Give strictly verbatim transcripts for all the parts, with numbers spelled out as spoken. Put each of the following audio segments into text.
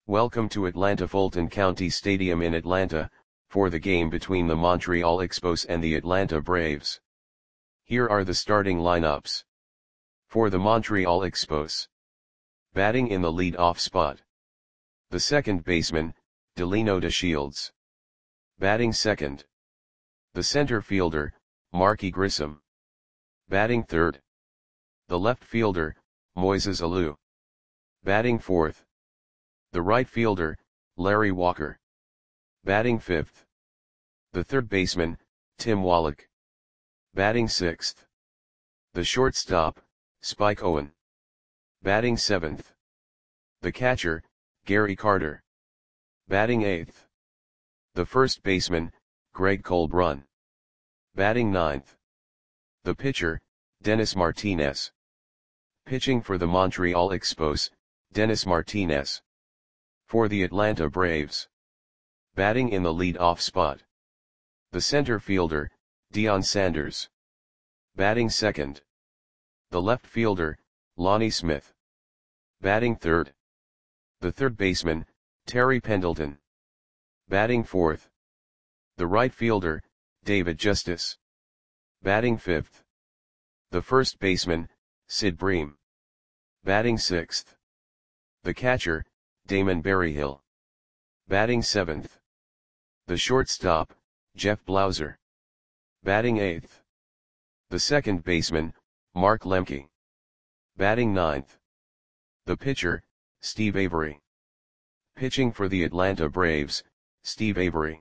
Welcome to Atlanta Fulton County Stadium in Atlanta, for the game between the Montreal Expos and the Atlanta Braves. Here are the starting lineups. For the Montreal Expos. Batting in the lead-off spot. The second baseman, Delino DeShields. Batting second. The center fielder, Marky Grissom. Batting third. The left fielder, Moises Alou. Batting fourth. The right fielder, Larry Walker. Batting fifth. The third baseman, Tim Wallach. Batting sixth. The shortstop, Spike Owen. Batting seventh. The catcher, Gary Carter. Batting eighth. The first baseman, Greg Colbrun. Batting ninth. The pitcher, Dennis Martinez. Pitching for the Montreal Expos, Dennis Martinez. For the Atlanta Braves. Batting in the lead-off spot. The center fielder, Deion Sanders. Batting second. The left fielder, Lonnie Smith. Batting third. The third baseman, Terry Pendleton. Batting fourth. The right fielder, David Justice. Batting fifth. The first baseman, Sid Bream. Batting sixth. The catcher, Damon Berryhill. Batting seventh. The shortstop, Jeff Blauser. Batting eighth. The second baseman, Mark Lemke. Batting ninth. The pitcher, Steve Avery. Pitching for the Atlanta Braves, Steve Avery.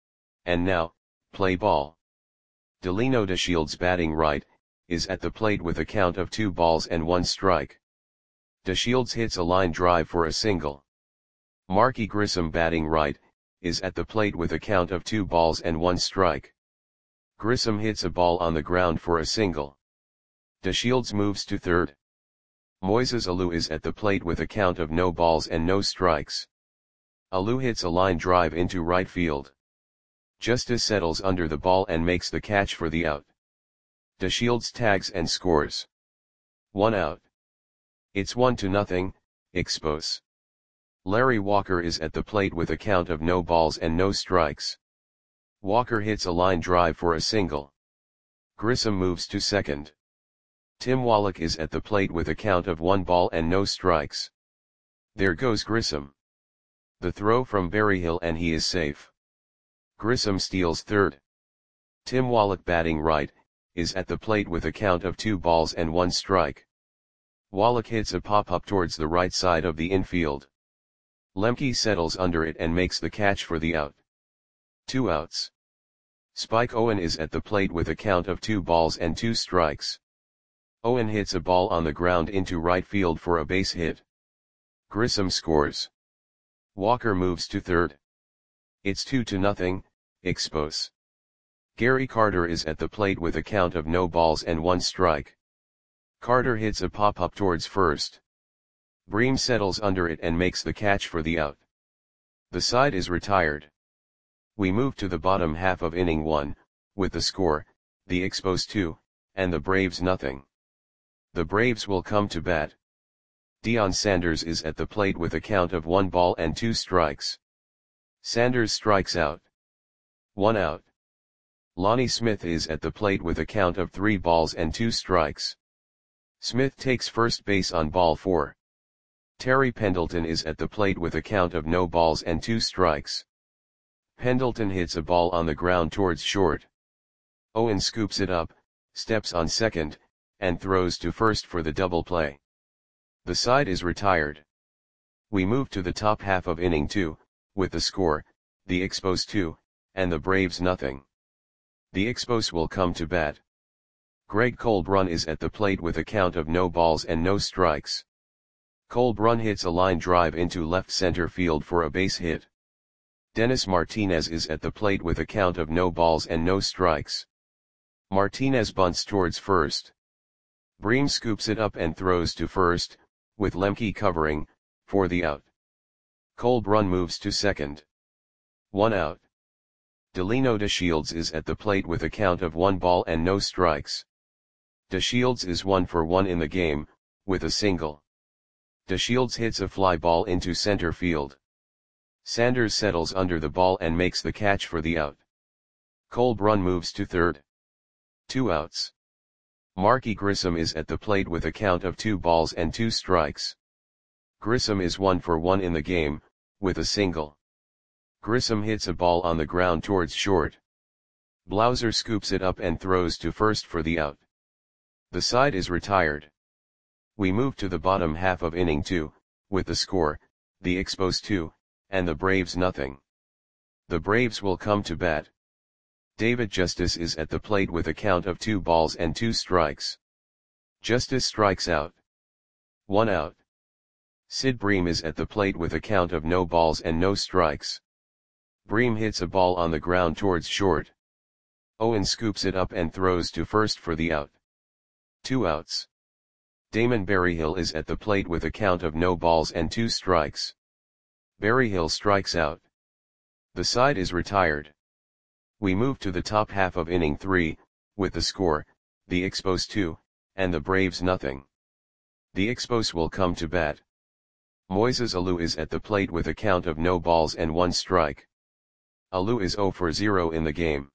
And now, play ball. Delino DeShields batting right, is at the plate with a count of two balls and one strike. DeShields hits a line drive for a single. Marky Grissom batting right, is at the plate with a count of two balls and one strike. Grissom hits a ball on the ground for a single. DeShields moves to third. Moises Alou is at the plate with a count of no balls and no strikes. Alou hits a line drive into right field. Justice settles under the ball and makes the catch for the out. DeShields tags and scores. One out. It's one to nothing, Expos. Larry Walker is at the plate with a count of no balls and no strikes. Walker hits a line drive for a single. Grissom moves to second. Tim Wallach is at the plate with a count of one ball and no strikes. There goes Grissom. The throw from Berryhill and he is safe. Grissom steals third. Tim Wallach batting right, is at the plate with a count of two balls and one strike. Wallach hits a pop-up towards the right side of the infield. Lemke settles under it and makes the catch for the out. Two outs. Spike Owen is at the plate with a count of two balls and two strikes. Owen hits a ball on the ground into right field for a base hit. Grissom scores. Walker moves to third. It's two to nothing, Expos. Gary Carter is at the plate with a count of no balls and one strike. Carter hits a pop-up towards first. Bream settles under it and makes the catch for the out. The side is retired. We move to the bottom half of inning one, with the score, the Expos two, and the Braves nothing. The Braves will come to bat. Deion Sanders is at the plate with a count of one ball and two strikes. Sanders strikes out. One out. Lonnie Smith is at the plate with a count of three balls and two strikes. Smith takes first base on ball four. Terry Pendleton is at the plate with a count of no balls and two strikes. Pendleton hits a ball on the ground towards short. Owen scoops it up, steps on second, and throws to first for the double play. The side is retired. We move to the top half of inning two, with the score, the Expos two, and the Braves nothing. The Expos will come to bat. Greg Colbrun is at the plate with a count of no balls and no strikes. Colbrun hits a line drive into left center field for a base hit. Dennis Martinez is at the plate with a count of no balls and no strikes. Martinez bunts towards first. Bream scoops it up and throws to first, with Lemke covering, for the out. Colbrun moves to second. One out. Delino DeShields is at the plate with a count of one ball and no strikes. DeShields is one for one in the game, with a single. DeShields hits a fly ball into center field. Sanders settles under the ball and makes the catch for the out. Cole Brun moves to third. Two outs. Marky Grissom is at the plate with a count of two balls and two strikes. Grissom is one for one in the game, with a single. Grissom hits a ball on the ground towards short. Blauser scoops it up and throws to first for the out. The side is retired. We move to the bottom half of inning two, with the score, the Expos two, and the Braves nothing. The Braves will come to bat. David Justice is at the plate with a count of two balls and two strikes. Justice strikes out. One out. Sid Bream is at the plate with a count of no balls and no strikes. Bream hits a ball on the ground towards short. Owen scoops it up and throws to first for the out. Two outs. Damon Berryhill is at the plate with a count of no balls and two strikes. Berryhill strikes out. The side is retired. We move to the top half of inning three, with the score, the Expos two, and the Braves nothing. The Expos will come to bat. Moises Alou is at the plate with a count of no balls and one strike. Alou is zero for zero in the game.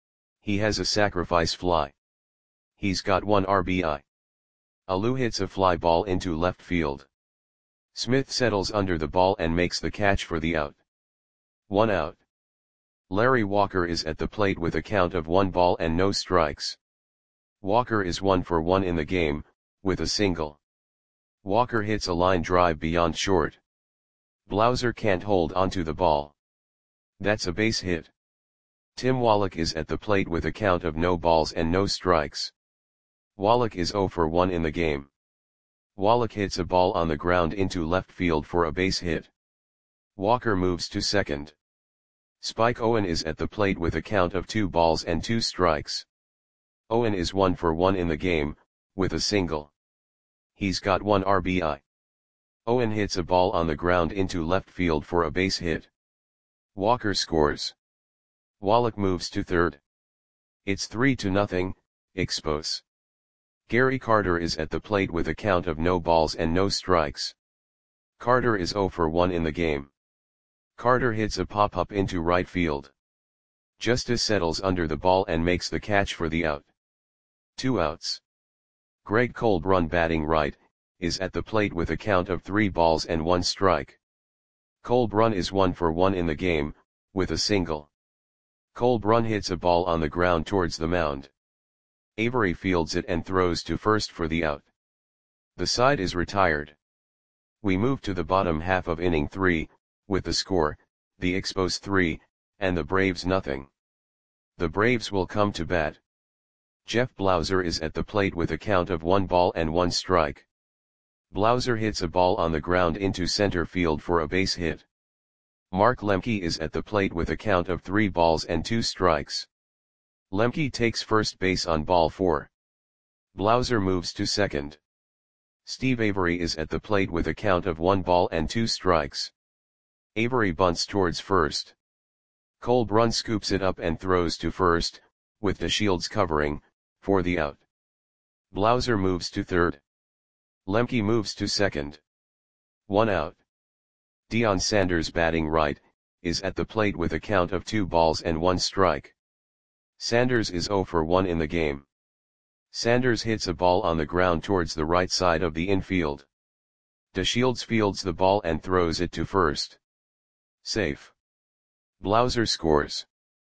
He has a sacrifice fly. He's got one R B I. Alou hits a fly ball into left field. Smith settles under the ball and makes the catch for the out. One out. Larry Walker is at the plate with a count of one ball and no strikes. Walker is one for one in the game, with a single. Walker hits a line drive beyond short. Blauser can't hold onto the ball. That's a base hit. Tim Wallach is at the plate with a count of no balls and no strikes. Wallach is zero for one in the game. Wallach hits a ball on the ground into left field for a base hit. Walker moves to second. Spike Owen is at the plate with a count of two balls and two strikes. Owen is one for one in the game, with a single. He's got one R B I. Owen hits a ball on the ground into left field for a base hit. Walker scores. Wallach moves to third. It's three to nothing, Expos. Gary Carter is at the plate with a count of no balls and no strikes. Carter is zero for one in the game. Carter hits a pop-up into right field. Justice settles under the ball and makes the catch for the out. Two outs. Greg Cole Brun, batting right, is at the plate with a count of three balls and one strike. Cole Brun is one for one in the game, with a single. Cole Brun hits a ball on the ground towards the mound. Avery fields it and throws to first for the out. The side is retired. We move to the bottom half of inning three, with the score, the Expos three, and the Braves nothing. The Braves will come to bat. Jeff Blauser is at the plate with a count of one ball and one strike. Blauser hits a ball on the ground into center field for a base hit. Mark Lemke is at the plate with a count of three balls and two strikes. Lemke takes first base on ball four. Blauser moves to second. Steve Avery is at the plate with a count of one ball and two strikes. Avery bunts towards first. Cole Brun scoops it up and throws to first, with DeShields covering, for the out. Blauser moves to third. Lemke moves to second. One out. Deion Sanders, batting right, is at the plate with a count of two balls and one strike. Sanders is zero for one in the game. Sanders hits a ball on the ground towards the right side of the infield. DeShields fields the ball and throws it to first. Safe. Blauser scores.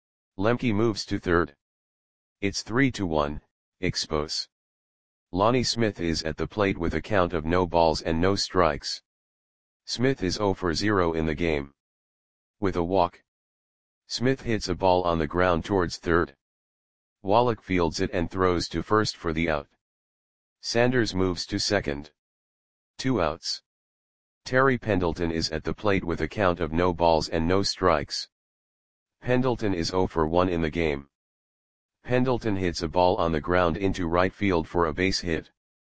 Lemke moves to third. It's three to one, Expos. Lonnie Smith is at the plate with a count of no balls and no strikes. Smith is zero for zero in the game. With a walk. Smith hits a ball on the ground towards third. Wallach fields it and throws to first for the out. Sanders moves to second. Two outs. Terry Pendleton is at the plate with a count of no balls and no strikes. Pendleton is zero for one in the game. Pendleton hits a ball on the ground into right field for a base hit.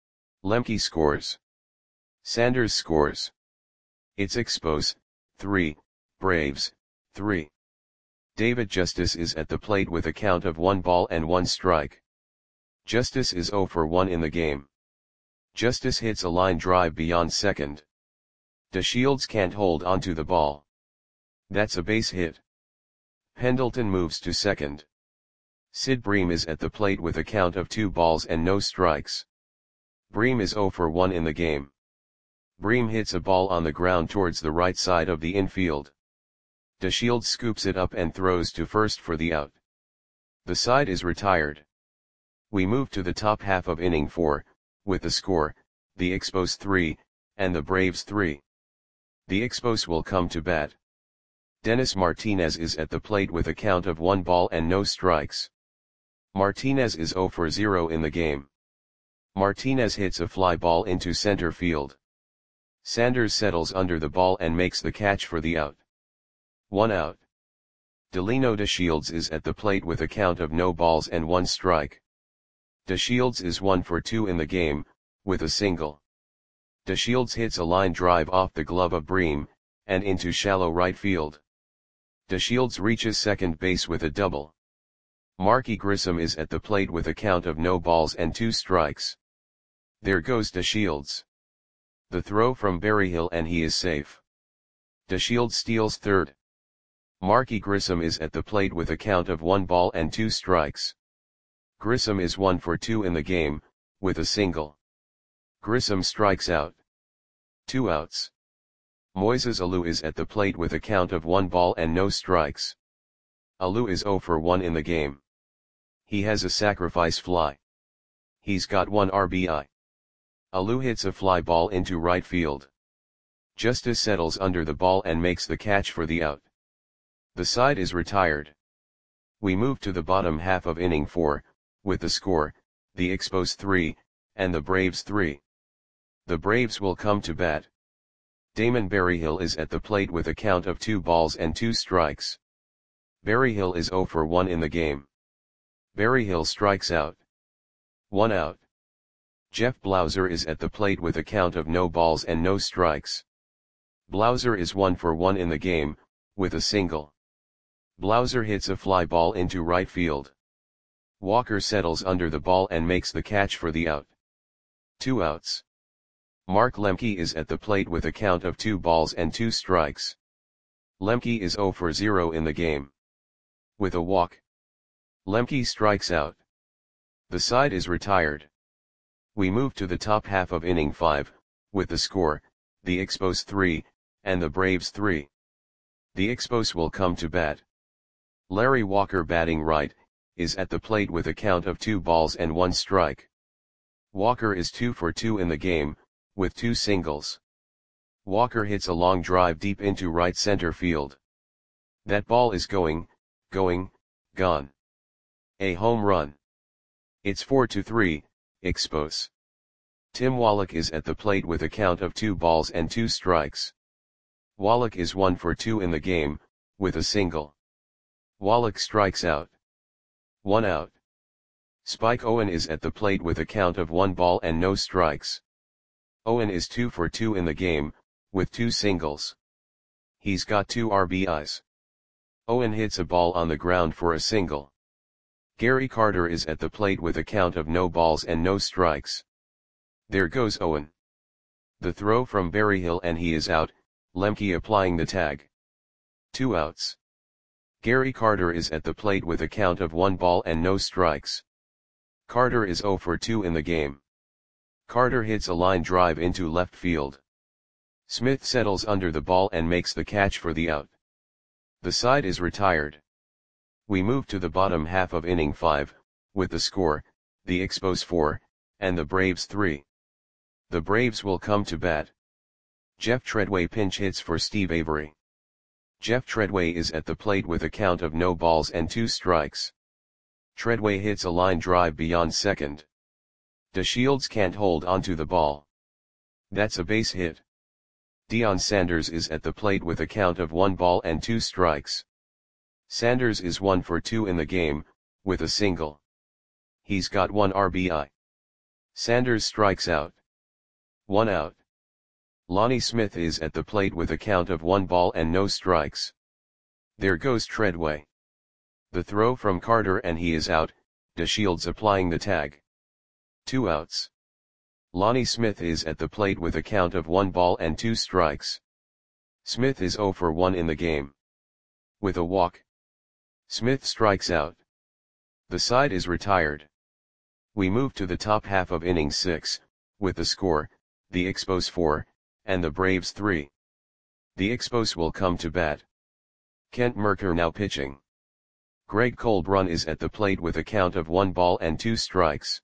Lemke scores. Sanders scores. It's Expos, three, Braves, three. David Justice is at the plate with a count of one ball and one strike. Justice is zero for one in the game. Justice hits a line drive beyond second. DeShields can't hold onto the ball. That's a base hit. Pendleton moves to second. Sid Bream is at the plate with a count of two balls and no strikes. Bream is zero for one in the game. Bream hits a ball on the ground towards the right side of the infield. DeShields scoops it up and throws to first for the out. The side is retired. We move to the top half of inning four, with the score, the Expos three, and the Braves three. The Expos will come to bat. Dennis Martinez is at the plate with a count of one ball and no strikes. Martinez is zero for zero in the game. Martinez hits a fly ball into center field. Sanders settles under the ball and makes the catch for the out. One out. Delino DeShields is at the plate with a count of no balls and one strike. DeShields is one for two in the game, with a single. DeShields hits a line drive off the glove of Bream, and into shallow right field. DeShields reaches second base with a double. Marky Grissom is at the plate with a count of no balls and two strikes. There goes DeShields. The throw from Berryhill and he is safe. DeShields steals third. Marky Grissom is at the plate with a count of one ball and two strikes. Grissom is one for two in the game, with a single. Grissom strikes out. Two outs. Moises Alou is at the plate with a count of one ball and no strikes. Alou is zero for one in the game. He has a sacrifice fly. He's got one R B I. Alou hits a fly ball into right field. Justice settles under the ball and makes the catch for the out. The side is retired. We move to the bottom half of inning four, with the score, the Expos three, and the Braves three. The Braves will come to bat. Damon Berryhill is at the plate with a count of two balls and two strikes. Berryhill is zero for one in the game. Berryhill strikes out. One out. Jeff Blauser is at the plate with a count of no balls and no strikes. Blauser is one for one in the game, with a single. Blauser hits a fly ball into right field. Walker settles under the ball and makes the catch for the out. Two outs. Mark Lemke is at the plate with a count of two balls and two strikes. Lemke is zero for zero in the game. With a walk. Lemke strikes out. The side is retired. We move to the top half of inning five, with the score, the Expos three, and the Braves three. The Expos will come to bat. Larry Walker, batting right, is at the plate with a count of two balls and one strike. Walker is two for two in the game, with two singles. Walker hits a long drive deep into right center field. That ball is going, going, gone. A home run. It's four to three, Expos. Tim Wallach is at the plate with a count of two balls and two strikes. Wallach is one for two in the game, with a single. Wallach strikes out. One out. Spike Owen is at the plate with a count of one ball and no strikes. Owen is two for two in the game, with two singles. He's got two R B Is. Owen hits a ball on the ground for a single. Gary Carter is at the plate with a count of no balls and no strikes. There goes Owen. The throw from Berryhill and he is out, Lemke applying the tag. Two outs. Gary Carter is at the plate with a count of one ball and no strikes. Carter is zero for two in the game. Carter hits a line drive into left field. Smith settles under the ball and makes the catch for the out. The side is retired. We move to the bottom half of inning five, with the score, the Expos four, and the Braves three. The Braves will come to bat. Jeff Treadway pinch hits for Steve Avery. Jeff Treadway is at the plate with a count of no balls and two strikes. Treadway hits a line drive beyond second. DeShields can't hold onto the ball. That's a base hit. Deion Sanders is at the plate with a count of one ball and two strikes. Sanders is one for two in the game, with a single. He's got one R B I. Sanders strikes out. One out. Lonnie Smith is at the plate with a count of one ball and no strikes. There goes Treadway. The throw from Carter and he is out, DeShields applying the tag. Two outs. Lonnie Smith is at the plate with a count of one ball and two strikes. Smith is zero for one in the game. with a walk. Smith strikes out. The side is retired. We move to the top half of inning six, with the score, the Expos four, and the Braves three. The Expos will come to bat. Kent Mercker now pitching. Greg Colbrun is at the plate with a count of one ball and two strikes.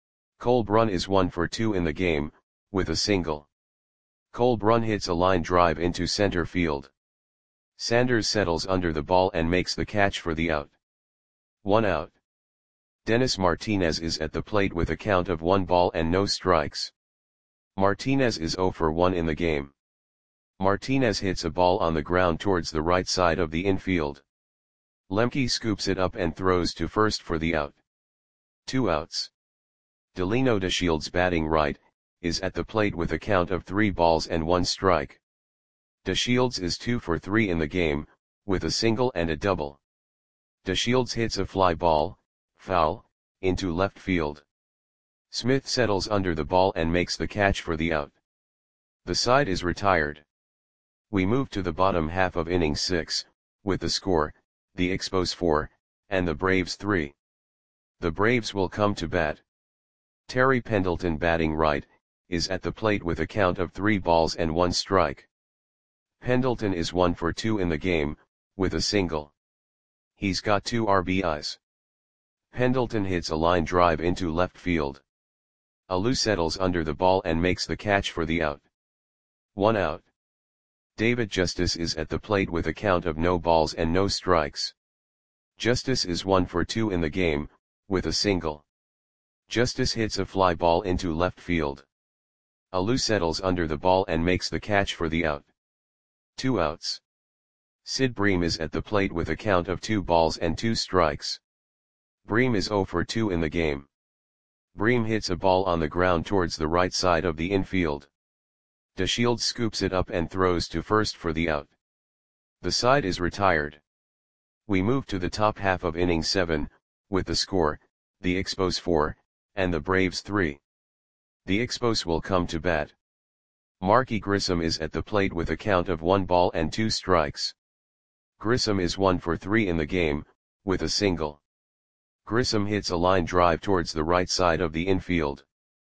Colbrun is one for two in the game, with a single. Colbrun hits a line drive into center field. Sanders settles under the ball and makes the catch for the out. One out. Dennis Martinez is at the plate with a count of one ball and no strikes. Martinez is zero for one in the game. Martinez hits a ball on the ground towards the right side of the infield. Lemke scoops it up and throws to first for the out. Two outs. Delino DeShields, batting right, is at the plate with a count of three balls and one strike. DeShields is two for three in the game, with a single and a double. DeShields hits a fly ball, foul, into left field. Smith settles under the ball and makes the catch for the out. The side is retired. We move to the bottom half of inning six, with the score, the Expos four, and the Braves three. The Braves will come to bat. Terry Pendleton, batting right, is at the plate with a count of three balls and one strike. Pendleton is one for two in the game, with a single. He's got two R B Is. Pendleton hits a line drive into left field. Alou settles under the ball and makes the catch for the out. One out. David Justice is at the plate with a count of no balls and no strikes. Justice is one for two in the game, with a single. Justice hits a fly ball into left field. Alou settles under the ball and makes the catch for the out. Two outs. Sid Bream is at the plate with a count of two balls and two strikes. Bream is zero for two in the game. Bream hits a ball on the ground towards the right side of the infield. DeShields scoops it up and throws to first for the out. The side is retired. We move to the top half of inning seven, with the score, the Expos four, and the Braves three. The Expos will come to bat. Marky Grissom is at the plate with a count of one ball and two strikes. Grissom is one for three in the game, with a single. Grissom hits a line drive towards the right side of the infield.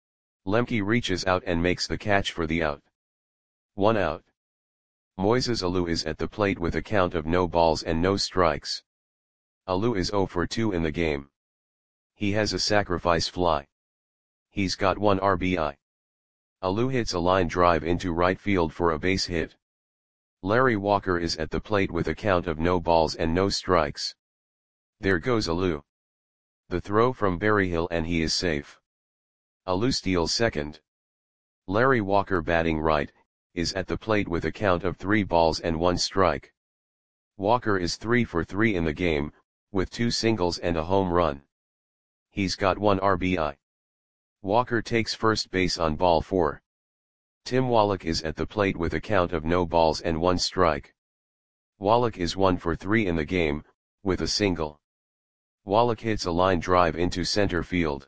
Lemke reaches out and makes the catch for the out. One out. Moises Alou is at the plate with a count of no balls and no strikes. Alou is zero for two in the game. He has a sacrifice fly. He's got one R B I. Alou hits a line drive into right field for a base hit. Larry Walker is at the plate with a count of no balls and no strikes. There goes Alou. The throw from Berryhill and he is safe. Alou steals second. Larry Walker, batting right, is at the plate with a count of three balls and one strike. Walker is three for three in the game, with two singles and a home run. He's got one R B I. Walker takes first base on ball four. Tim Wallach is at the plate with a count of no balls and one strike. Wallach is one for three in the game, with a single. Wallach hits a line drive into center field.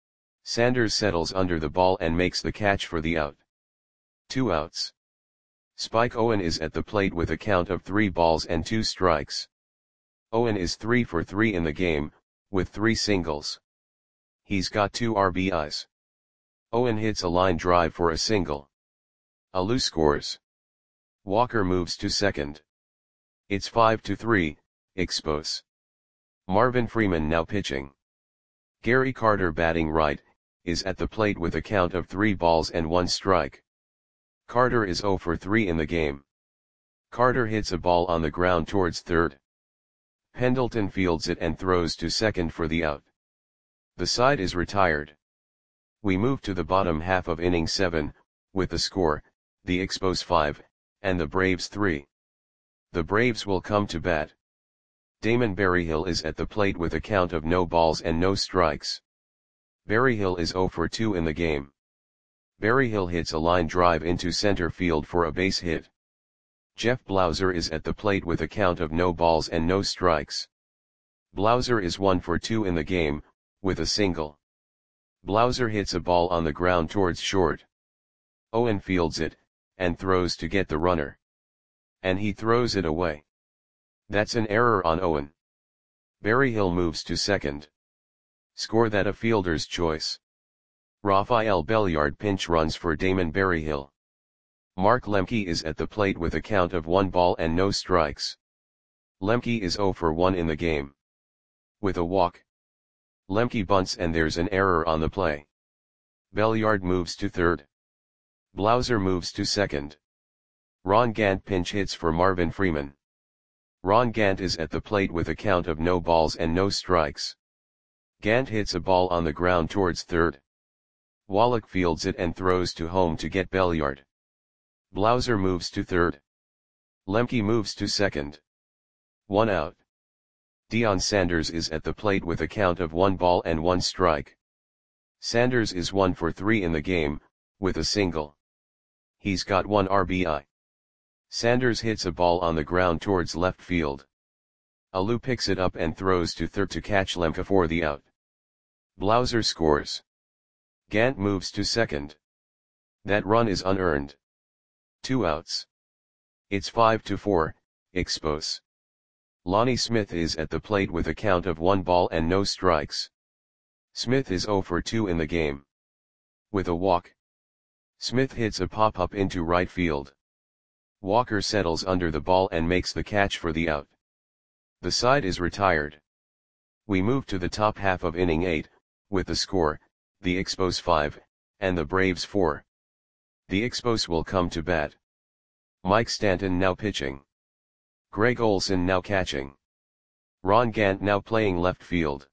Sanders settles under the ball and makes the catch for the out. Two outs. Spike Owen is at the plate with a count of three balls and two strikes. Owen is three for three in the game, with three singles. He's got two R B Is. Owen hits a line drive for a single. Alou scores. Walker moves to second. It's five to three, Expos. Marvin Freeman now pitching. Gary Carter, batting right, is at the plate with a count of three balls and one strike. Carter is zero for three in the game. Carter hits a ball on the ground towards third. Pendleton fields it and throws to second for the out. The side is retired. We move to the bottom half of inning seven, with the score, the Expos five, and the Braves three. The Braves will come to bat. Damon Berryhill is at the plate with a count of no balls and no strikes. Berryhill is zero for two in the game. Berryhill hits a line drive into center field for a base hit. Jeff Blauser is at the plate with a count of no balls and no strikes. Blauser is one for two in the game, with a single. Blauser hits a ball on the ground towards short. Owen fields it, and throws to get the runner. And he throws it away. That's an error on Owen. Berryhill moves to second. Score that a fielder's choice. Rafael Belliard pinch runs for Damon Berryhill. Mark Lemke is at the plate with a count of one ball and no strikes. Lemke is zero for one in the game. With a walk. Lemke bunts and there's an error on the play. Belliard moves to third. Blauser moves to second. Ron Gant pinch hits for Marvin Freeman. Ron Gant is at the plate with a count of no balls and no strikes. Gant hits a ball on the ground towards third. Wallach fields it and throws to home to get Belliard. Blauser moves to third. Lemke moves to second. One out. Deion Sanders is at the plate with a count of one ball and one strike. Sanders is one for three in the game, with a single. He's got one R B I. Sanders hits a ball on the ground towards left field. Alou picks it up and throws to third to catch Lemke for the out. Blauser scores. Gant moves to second. That run is unearned. Two outs. It's five to four, Expos. Lonnie Smith is at the plate with a count of one ball and no strikes. Smith is zero for two in the game. With a walk. Smith hits a pop-up into right field. Walker settles under the ball and makes the catch for the out. The side is retired. We move to the top half of inning eight, with the score, the Expos five, and the Braves four. The Expos will come to bat. Mike Stanton now pitching. Greg Olson now catching. Ron Gant now playing left field.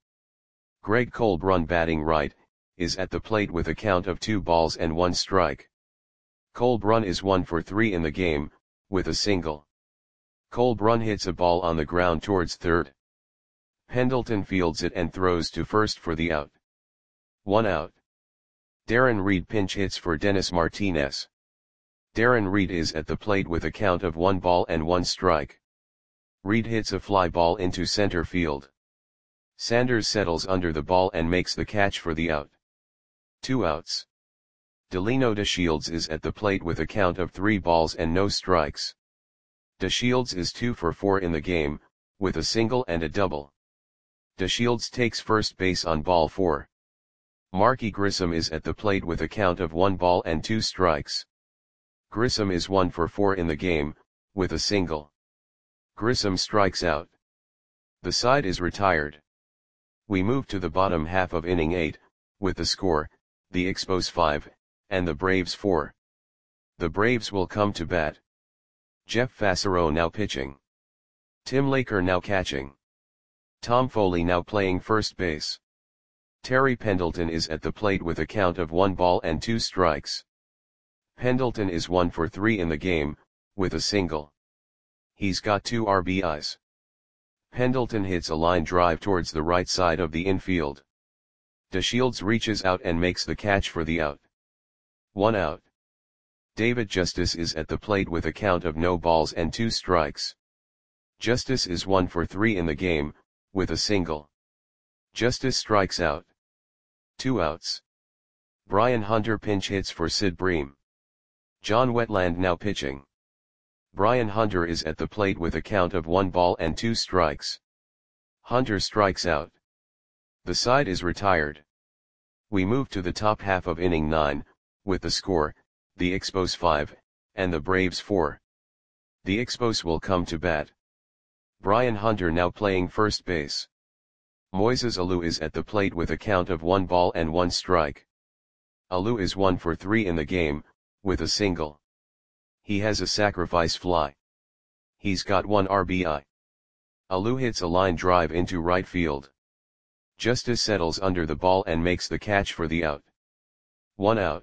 Greg Colbrun batting right, is at the plate with a count of two balls and one strike. Colbrun is one for three in the game, with a single. Colbrun hits a ball on the ground towards third. Pendleton fields it and throws to first for the out. One out. Darren Reed pinch hits for Dennis Martinez. Darren Reed is at the plate with a count of one ball and one strike. Reed hits a fly ball into center field. Sanders settles under the ball and makes the catch for the out. Two outs. Delino DeShields is at the plate with a count of three balls and no strikes. DeShields is two for four in the game, with a single and a double. DeShields takes first base on ball four. Marky Grissom is at the plate with a count of one ball and two strikes. Grissom is one for four in the game, with a single. Grissom strikes out. The side is retired. We move to the bottom half of inning eight, with the score, the Expos five, and the Braves four. The Braves will come to bat. Jeff Fassero now pitching. Tim Laker now catching. Tom Foley now playing first base. Terry Pendleton is at the plate with a count of one ball and two strikes. Pendleton is one for three in the game, with a single. He's got two R B Is. Pendleton hits a line drive towards the right side of the infield. DeShields reaches out and makes the catch for the out. One out. David Justice is at the plate with a count of no balls and two strikes. Justice is one for three in the game, with a single. Justice strikes out. Two outs. Brian Hunter pinch hits for Sid Bream. John Wetland now pitching. Brian Hunter is at the plate with a count of one ball and two strikes. Hunter strikes out. The side is retired. We move to the top half of inning nine, with the score, the Expos five, and the Braves four. The Expos will come to bat. Brian Hunter now playing first base. Moises Alou is at the plate with a count of one ball and one strike. Alou is one for three in the game, with a single. He has a sacrifice fly. He's got one R B I. Alou hits a line drive into right field. Justice settles under the ball and makes the catch for the out. One out.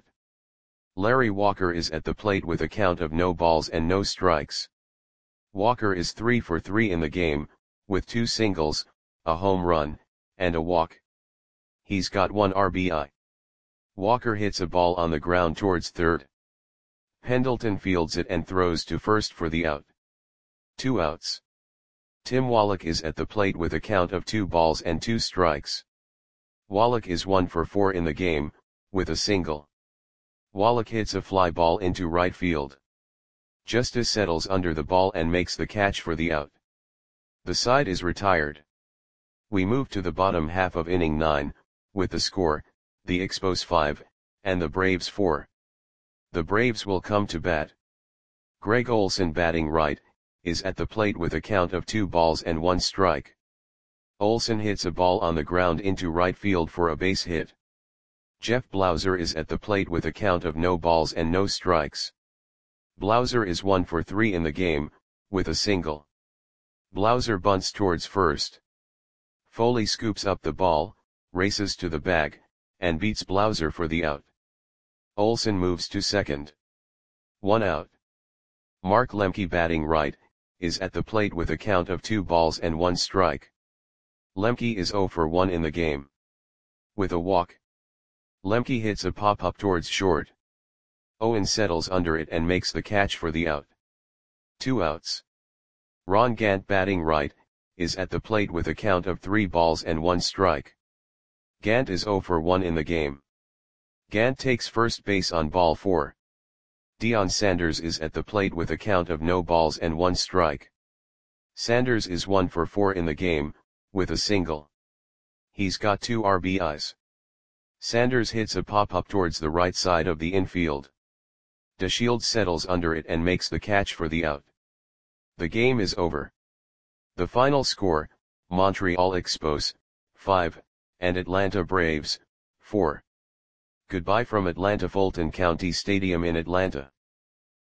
Larry Walker is at the plate with a count of no balls and no strikes. Walker is three for three in the game, with two singles, a home run, and a walk. He's got one R B I. Walker hits a ball on the ground towards third. Pendleton fields it and throws to first for the out. Two outs. Tim Wallach is at the plate with a count of two balls and two strikes. Wallach is one for four in the game, with a single. Wallach hits a fly ball into right field. Justice settles under the ball and makes the catch for the out. The side is retired. We move to the bottom half of inning nine, with the score, the Expos five, and the Braves four. The Braves will come to bat. Greg Olson, batting right, is at the plate with a count of two balls and one strike. Olson hits a ball on the ground into right field for a base hit. Jeff Blauser is at the plate with a count of no balls and no strikes. Blauser is one for three in the game, with a single. Blauser bunts towards first. Foley scoops up the ball, races to the bag, and beats Blauser for the out. Olson moves to second. One out. Mark Lemke, batting right, is at the plate with a count of two balls and one strike. Lemke is zero for one in the game. With a walk, Lemke hits a pop-up towards short. Owen settles under it and makes the catch for the out. Two outs. Ron Gant, batting right, is at the plate with a count of three balls and one strike. Gant is zero for one in the game. Gant takes first base on ball four. Deion Sanders is at the plate with a count of no balls and one strike. Sanders is one for four in the game, with a single. He's got two R B Is. Sanders hits a pop-up towards the right side of the infield. DeShields settles under it and makes the catch for the out. The game is over. The final score, Montreal Expos, five, and Atlanta Braves, four. Goodbye from Atlanta Fulton County Stadium in Atlanta.